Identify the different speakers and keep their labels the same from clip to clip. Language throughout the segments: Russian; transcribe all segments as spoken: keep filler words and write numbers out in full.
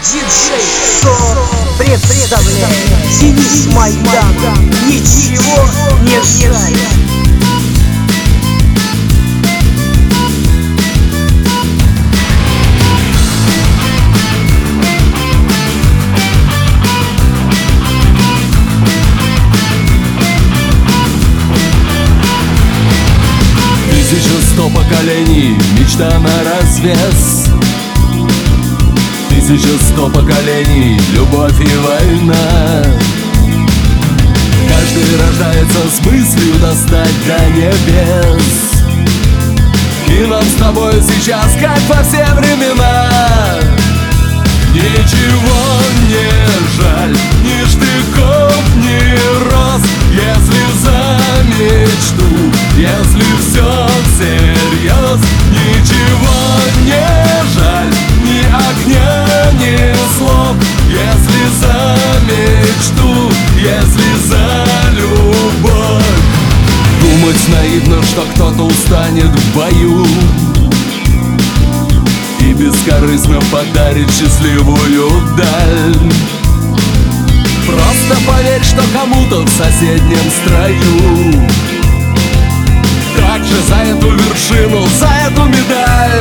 Speaker 1: Диджей Со представляет Денис Майдан. Ничего не жаль.
Speaker 2: Тысяча сто поколений, мечта на развес. Тысяча сто поколений, любовь и война. Каждый рождается с мыслью достать до небес. И нам с тобой сейчас, как во все времена, ничего не жаль, ни штыков, ни роз. Если за мечту, если все всерьез, ничего не жаль, ни огня, ни слов. Если за мечту, если за любовь. Думать наивно, что кто-то устанет в бою и бескорыстно подарит счастливую даль. Просто поверь, что кому-то в соседнем строю также за эту вершину, за эту медаль.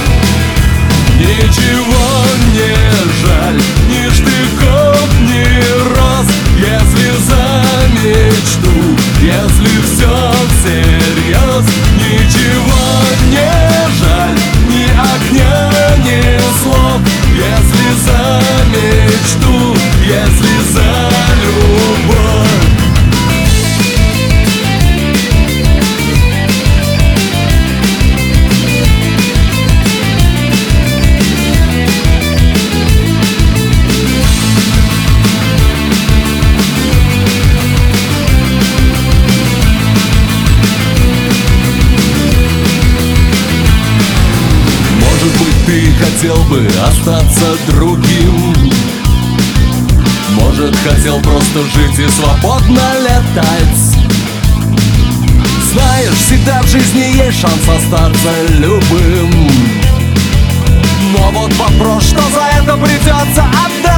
Speaker 2: Ничего не жаль, ни штыков, ни роз. Если за мечту, если все всерьез, ничего не жаль, ни огня, ни слов. Если за мечту, если за любовь. Ты хотел бы остаться другим, может, хотел просто жить и свободно летать. Знаешь, всегда в жизни есть шанс остаться любым. Но вот вопрос, что за это придется отдать.